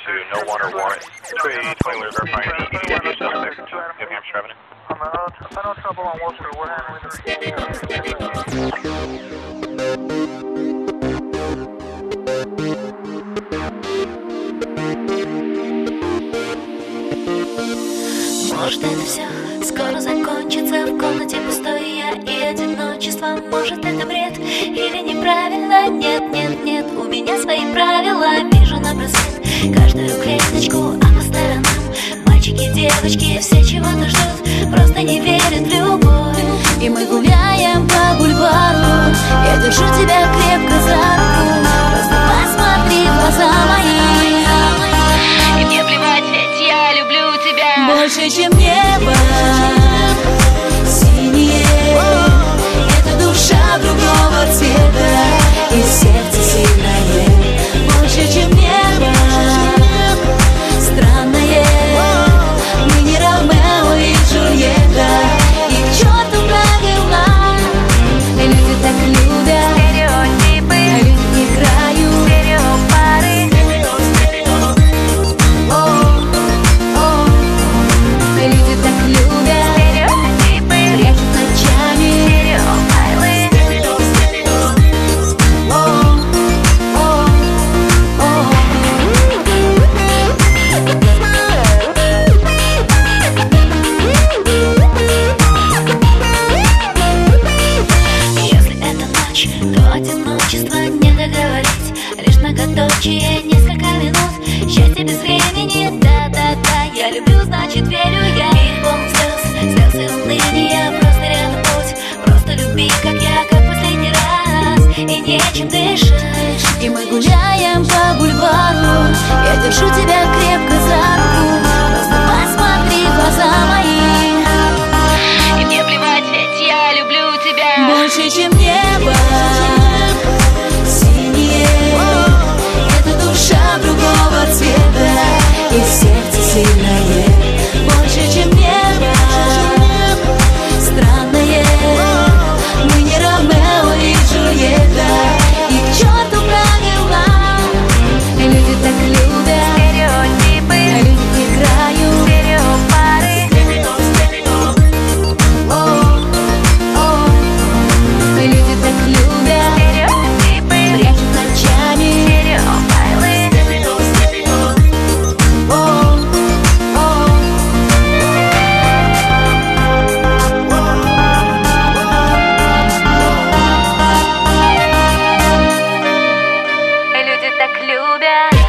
to no one or warrant. 320 was verifying the suspect. New Hampshire Avenue. I know trouble on Wall Street. We're handling Может, это все скоро закончится. В комнате пустой я и одиночество. Может, это бред или неправильно? Нет, нет, нет, у меня свои правила. Вижу на просвет каждую клеточку, а по сторонам мальчики, девочки, все чего-то ждут, просто не верят в любовь. И мы гуляем по бульвару, я держу тебя крепко за руку. Просто посмотри в глаза мои, и мне плевать, ведь я люблю тебя больше, чем небо синее. Это душа другого цвета, и сердце сильное. Больше, чем небо странное. Мы не Ромео и Джульетта, и к черту правила. Люди так любят стереотипы, люди не краю стереопары. Люди так любят стереотипы, прячут ночами стереофайлы. Если это ночь, то одиночество не договорить. Лишь многоточие, несколько минут. Счастье без времени, да-да-да. Я люблю, значит верю я. И полный слез и уныния. Просто рядом будь, просто люби, как я, как последний раз. И нечем дышать. И мы гуляем по бульвару, я держу тебя крепко за руку. Просто посмотри в глаза мои, и мне плевать, ведь я люблю тебя больше, чем небо синее. Это душа другого цвета, и сердце сильное. Больше, чем небо странное. Мы не Ромео и Джульетта, и к черту правила. Люди так любят стереотипы, люди не краю стереопары. Люди так любят стереотипы, прячут ночами стереофайлы. Люди так любят.